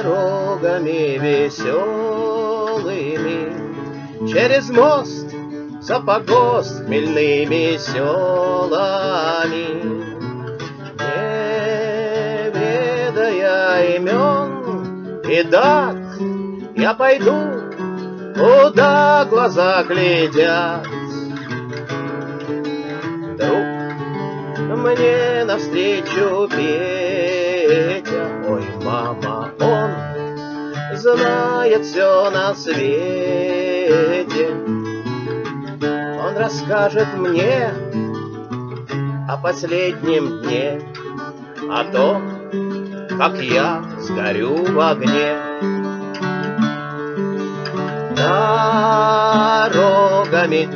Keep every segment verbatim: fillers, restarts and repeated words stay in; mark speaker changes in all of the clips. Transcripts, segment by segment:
Speaker 1: Дорогами веселыми через мост за погост хмельными селами, не ведая имен и дат, я пойду, куда глаза глядят. Вдруг мне навстречу Петя, ой, мама, он знает все на свете. Он расскажет мне о последнем дне, о том, как я сгорю в огне. Дорогами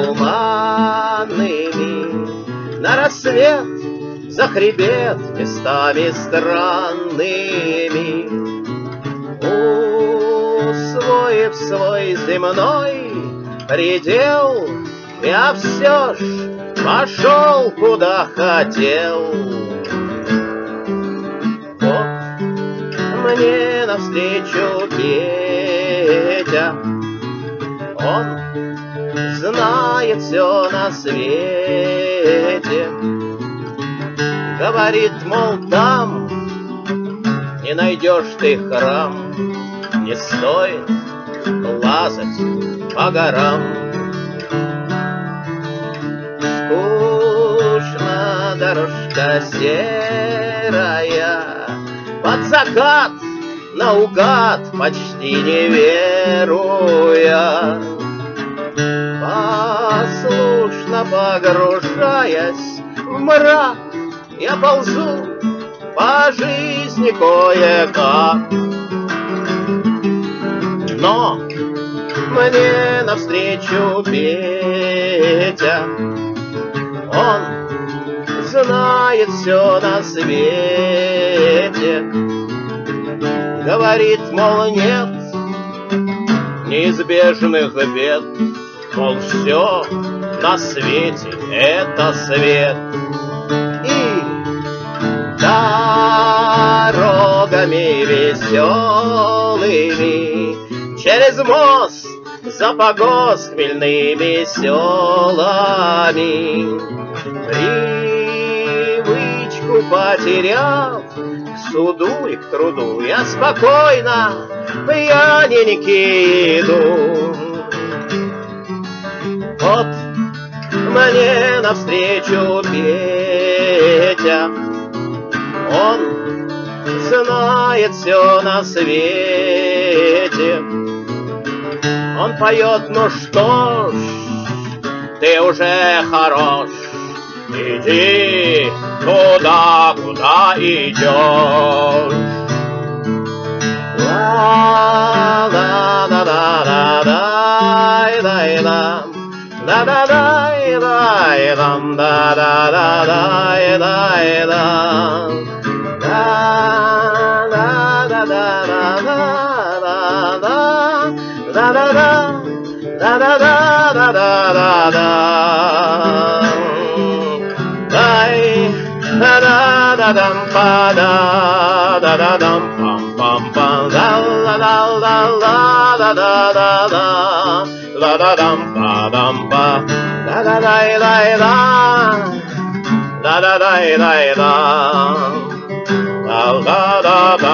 Speaker 1: туманными на рассвет за хребет местами странными, усвоив свой земной предел, я все ж пошел куда хотел. Вот мне навстречу Петя, он знает все на свете. Говорит, мол, там не найдешь ты храм, не стоит лазать по горам. Скучно дорожка серая, под закат наугад, почти не веруя, послушно погружаясь в мрак, я ползу по жизни кое-как. Но мне навстречу Петя, он знает все на свете. Говорит, мол, нет неизбежных бед, мол, все на свете — это свет. И дорогами веселыми через мост за погост хмельными селами, привычку потеряв к суду и к труду, я спокойно пьяненький иду. Вот мне навстречу Петя, он знает все на свете. Он поет, ну что ж, ты уже хорош, иди туда, куда идешь. Ла-ла-ла-ла-ла-ла-ла-ла-ла, ла-ла-ла-ла-ла-ла-ла, la